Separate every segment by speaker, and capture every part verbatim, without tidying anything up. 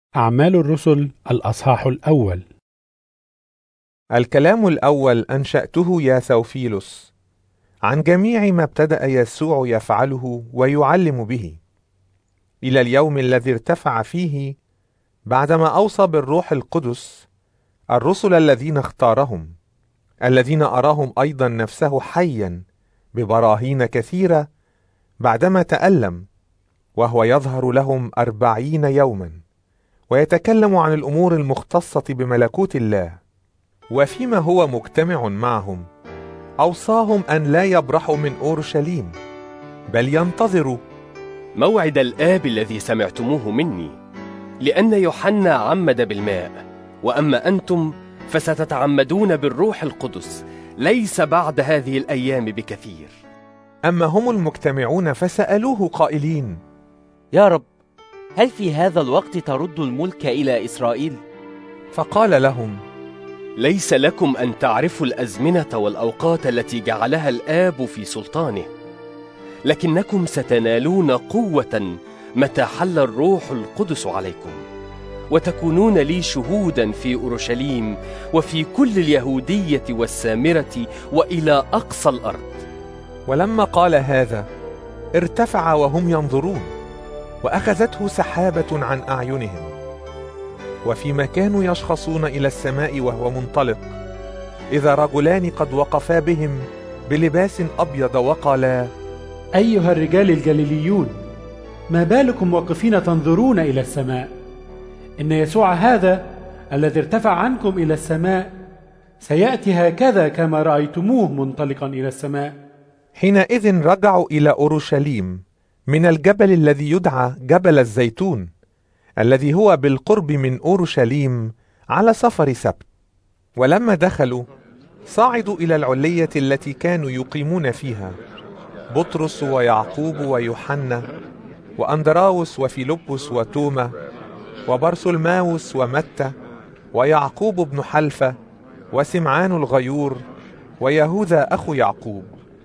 Speaker 1: أعمال الرسل الأصحاح الأول.
Speaker 2: الكلام الأول أنشأته يا ثوفيلوس عن جميع ما ابتدأ يسوع يفعله ويعلم به إلى اليوم الذي ارتفع فيه بعدما أوصى بالروح القدس الرسل الذين اختارهم، الذين أراهم أيضا نفسه حيا ببراهين كثيرة بعدما تألم، وهو يظهر لهم أربعين يوما ويتكلم عن الأمور المختصة بملكوت الله. وفيما هو مجتمع معهم أوصاهم أن لا يبرحوا من أورشليم، بل ينتظروا
Speaker 3: موعد الآب الذي سمعتموه مني، لأن يوحنا عمد بالماء، وأما أنتم فستتعمدون بالروح القدس ليس بعد هذه الأيام بكثير.
Speaker 2: أما هم المجتمعون فسألوه قائلين:
Speaker 4: يا رب، هل في هذا الوقت ترد الملك إلى إسرائيل؟
Speaker 2: فقال لهم:
Speaker 3: ليس لكم أن تعرفوا الأزمنة والأوقات التي جعلها الآب في سلطانه، لكنكم ستنالون قوة متى حل الروح القدس عليكم، وتكونون لي شهودا في أورشليم وفي كل اليهودية والسامرة وإلى أقصى الأرض.
Speaker 2: ولما قال هذا ارتفع وهم ينظرون، وأخذته سحابة عن أعينهم، وفيما كانوا يشخصون إلى السماء وهو منطلق، إذا رجلان قد وقفا بهم بلباس أبيض وقالا:
Speaker 1: أيها الرجال الجليليون، ما بالكم واقفين تنظرون إلى السماء؟ إن يسوع هذا الذي ارتفع عنكم إلى السماء سيأتي هكذا كما رأيتموه منطلقا إلى السماء.
Speaker 2: حينئذ رجعوا إلى أورشليم من الجبل الذي يدعى جبل الزيتون، الذي هو بالقرب من أورشليم على سفر سبت. ولما دخلوا صعدوا إلى العلية التي كانوا يقيمون فيها، بطرس ويعقوب ويوحنا وأندراوس وفيلبس وتوما وبرسلماوس ومتى ويعقوب بن حلفة وسمعان الغيور ويهوذا أخو يعقوب.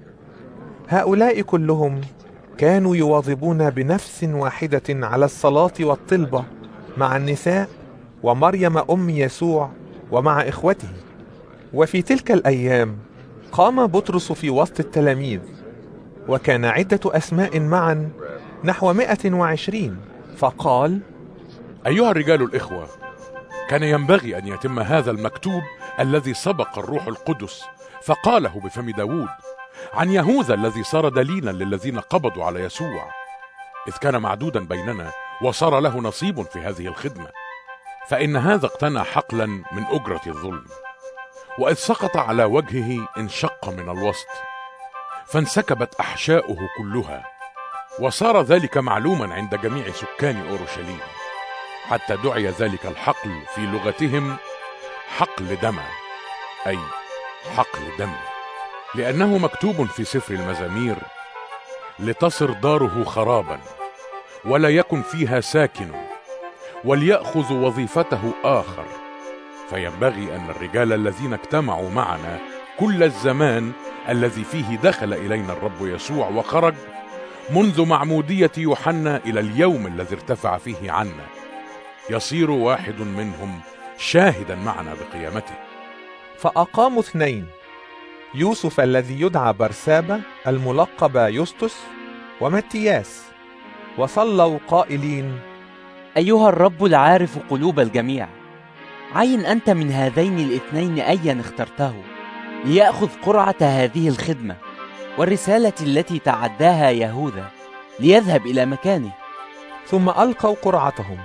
Speaker 2: هؤلاء كلهم كانوا يواظبون بنفس واحدة على الصلاة والطلبة مع النساء ومريم أم يسوع ومع إخوته. وفي تلك الأيام قام بطرس في وسط التلاميذ، وكان عدة أسماء معا نحو مئة وعشرين، فقال:
Speaker 5: أيها الرجال الإخوة، كان ينبغي أن يتم هذا المكتوب الذي سبق الروح القدس فقاله بفم داود عن يهوذا الذي صار دليلا للذين قبضوا على يسوع، إذ كان معدودا بيننا وصار له نصيب في هذه الخدمة. فإن هذا اقتنى حقلا من أجرة الظلم، وإذ سقط على وجهه انشق من الوسط، فانسكبت أحشاؤه كلها، وصار ذلك معلوما عند جميع سكان أورشليم، حتى دعي ذلك الحقل في لغتهم حقل دم، أي حقل دم، لأنه مكتوب في سفر المزامير: لتصر داره خرابا ولا يكن فيها ساكن، وليأخذ وظيفته آخر. فينبغي أن الرجال الذين اجتمعوا معنا كل الزمان الذي فيه دخل إلينا الرب يسوع وخرج، منذ معمودية يوحنا إلى اليوم الذي ارتفع فيه عنا، يصير واحد منهم شاهدا معنا بقيامته.
Speaker 2: فأقاموا اثنين: يوسف الذي يدعى برسابة الملقب يوستس ومتياس، وصلوا قائلين:
Speaker 4: أيها الرب العارف قلوب الجميع، عين أنت من هذين الاثنين أيا اخترته ليأخذ قرعة هذه الخدمة والرسالة التي تعداها يهوذا ليذهب إلى مكانه.
Speaker 2: ثم ألقوا قرعتهم،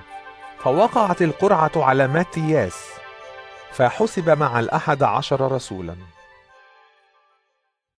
Speaker 2: فوقعت القرعة على متياس، فحسب مع الأحد عشر رسولا.